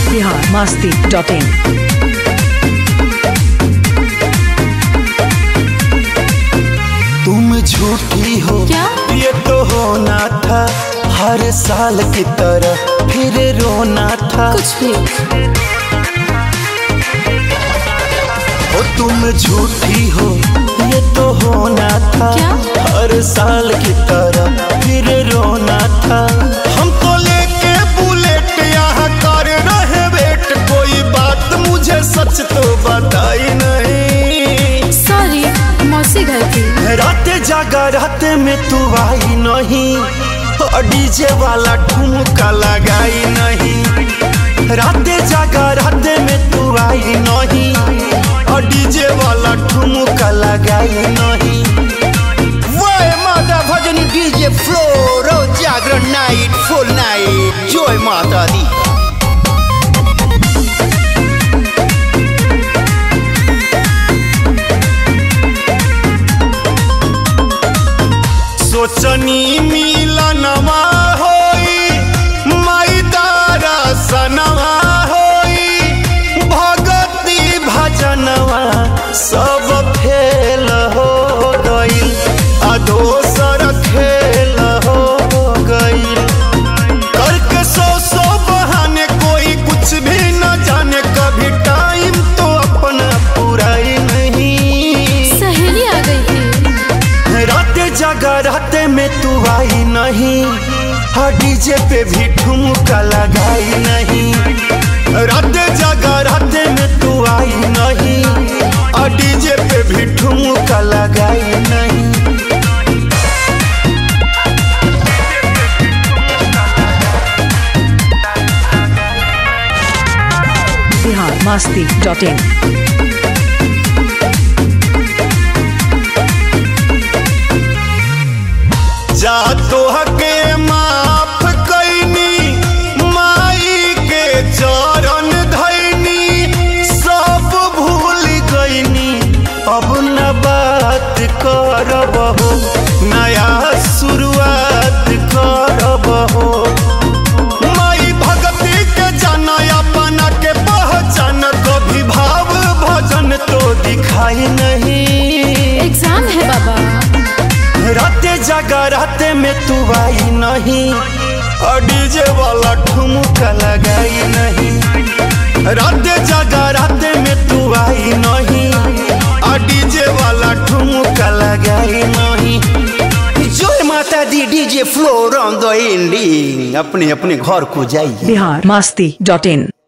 biharmasti.in। तुम झूठी हो क्या? ये तो होना था हर साल की तरह फिर रोना था। कुछ भी ओ तुम झूठी हो ये तो होना था क्या? हर साल की तरह फिर रोना था। हम तो लेके बुलेट यहाँ कर रहे वेट, कोई बात मुझे सच तो बताई नहीं। सॉरी मौसी घर की। राते जागा राते में तू आई नहीं, और डीजे वाला ठुमका लगाई नहीं। राते जागा राते में तू आई नहीं, और डीजे वाला ठुमका लगाई नहीं। वह माता भजनी डीजे फ्लोर जागरण नाइट फुल नाइट जय माता दी। सोचनी मिलनवा होई माई दारा सनवा होई, भगती भजनवा सब फेल हो गई, दोसर खेल हो गई। करके सौ बहाने कोई कुछ भी न जाने, कभी टाइम तो अपना पूरा ही नहीं। सहेली आ गई थी। राते जागा राते में तू आई नहीं, हाँ डीजे पे भी ठुमका लगाई नहीं। राते जागा राते में तू आई नहीं, और डीजे पे भी ठुमका लगाई नहीं। biharmasti.in। जा तो हके माफ कैनी, माई के चरण धैनी, सब भूल गईनी अब न बात करबहो, नया शुरुआत करबहो। माई भगती के जाना अपना के पहचान, कभी भाव भजन तो दिखाई नहीं। एग्जाम है बाबा। राते जागा राते में तू आई नहीं, और डीजे वाला ठुमका लगाई नहीं। राते जागा राते में तू आई नहीं, और डीजे वाला ठुमका लगाई नहीं। जय माता दी DJ floor on the ending. अपने अपने घर को जाइए। biharmasti.in।